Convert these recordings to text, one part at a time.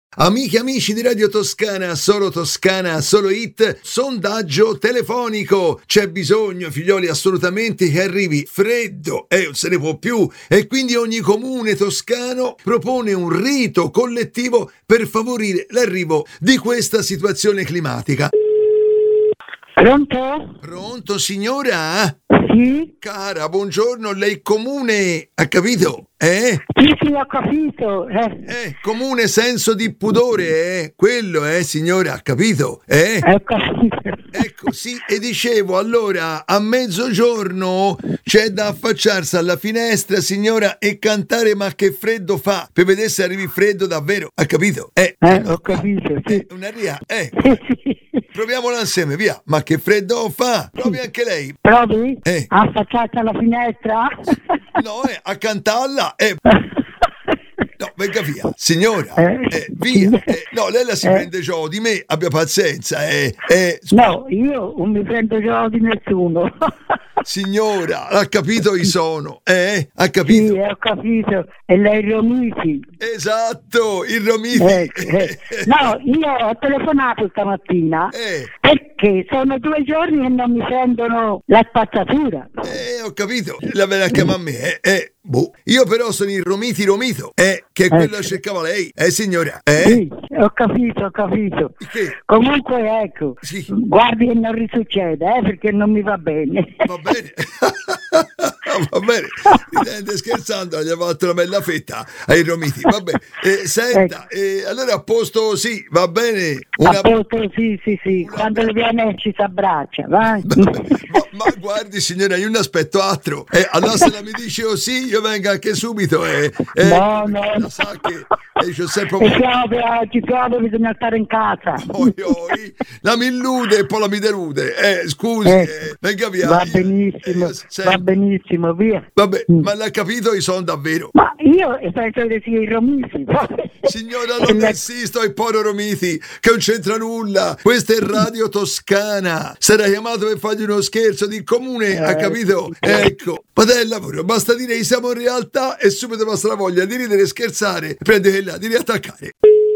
Amiche e amici di Radio Toscana, solo hit, sondaggio telefonico. C'è bisogno, figlioli, assolutamente che arrivi freddo, non se ne può più, e quindi ogni comune toscano propone un rito collettivo per favorire l'arrivo di questa situazione climatica. Pronto? Pronto, signora? Sì? Cara, buongiorno, lei comune, ha capito? Sì, ho capito. Comune senso di pudore, quello, signora, ha capito? Ho capito. Ecco, sì, e dicevo, allora, a mezzogiorno c'è da affacciarsi alla finestra, signora, e cantare Ma che freddo fa, per vedere se arrivi freddo davvero, ha capito? Ho capito, sì. Una ria, Sì. Proviamola insieme, via. Ma che freddo fa? Provi anche lei. Provi? Affacciarsi alla finestra? No, a cantarla. No, venga via, signora, via. No, lei la si prende gioco di me, abbia pazienza. No, io non mi prendo gioco di nessuno. Signora, ha capito i sono, ha capito? Sì, ho capito. E lei Romiti. Esatto, il Romiti. No, io ho telefonato stamattina perché sono 2 giorni che non mi prendono la spazzatura. Ho capito, la ve la chiama a me, Io però sono il Romito, che è quello che cercava lei, signora? Sì, ho capito. Che? Comunque, ecco, sì. Guardi che non risuccede, perché non mi va bene. Va bene. Va bene, ridende scherzando, gli ha fatto una bella fetta ai Romiti. Vabbè, senta, allora a posto, sì, va bene. A posto, sì. Quando le viene ci si abbraccia, vai. Ma guardi, signora, io non aspetto altro. Allora se la mi dice sì, io vengo anche subito. No. La sa che c'ho sempre Ci piove, bisogna stare in casa. La mi illude e poi la mi delude. Scusi, venga via. Va benissimo, via. Vabbè, ma l'ha capito, i sono davvero. Ma io penso che sia i Romiti. Signora, non insisto ai poro Romiti, che non c'entra nulla. Questa è Radio Toscana. Sarà chiamato per fargli uno scherzo di comune, ha capito? Ecco, ma del lavoro, basta dire siamo in realtà e subito basta la voglia di ridere e scherzare. Prende là, di riattaccare.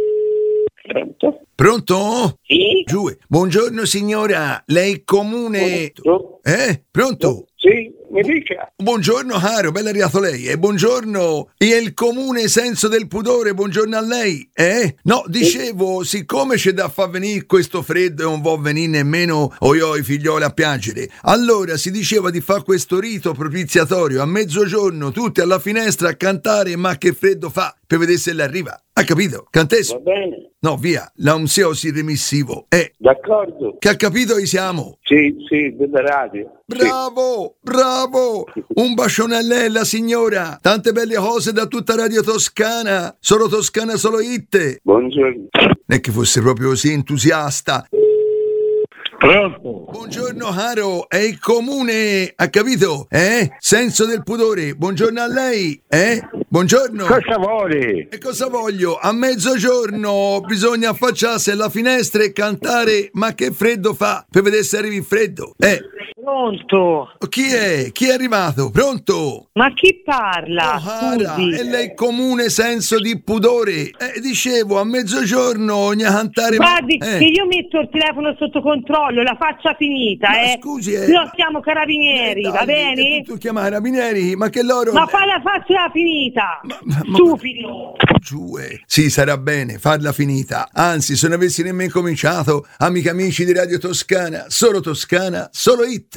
Pronto? Sì. Giù. Buongiorno signora, lei comune. Pronto? Sì, mi dica. Buongiorno caro, bella arrivato lei. E buongiorno. E il comune senso del pudore, buongiorno a lei. No, dicevo, siccome c'è da far venire questo freddo e non può venire nemmeno i figlioli a piangere, allora si diceva di fare questo rito propiziatorio a mezzogiorno, tutti alla finestra a cantare Ma che freddo fa, per vedere se le arriva. Ha capito? Cantesso? Va bene. No, via, la un siosi remissivo. D'accordo. Che ha capito chi siamo? Sì, della radio. Bravo! Un bacione a lei, la signora. Tante belle cose da tutta Radio Toscana. Solo Toscana, solo hit. Buongiorno. Non è che fosse proprio così entusiasta. Pronto? Buongiorno caro, è il comune, ha capito? Senso del pudore, buongiorno a lei, Buongiorno. Cosa vuole? E cosa voglio? A mezzogiorno bisogna affacciarsi alla finestra e cantare Ma che freddo fa, per vedere se arrivi in freddo. Pronto? Chi è? Chi è arrivato? Pronto? Ma chi parla? Cara, Scusi. e lei comune senso di pudore. Dicevo, a mezzogiorno ogni cantare... Guardi, che io metto il telefono sotto controllo, la faccia finita, Ma scusi, Noi siamo carabinieri, va bene? Tu chiama carabinieri, ma che loro... Ma fai la faccia finita! Ma Stupido! Giù, sì, sarà bene, farla finita. Anzi, se non avessi nemmeno cominciato, amici di Radio Toscana, solo hit.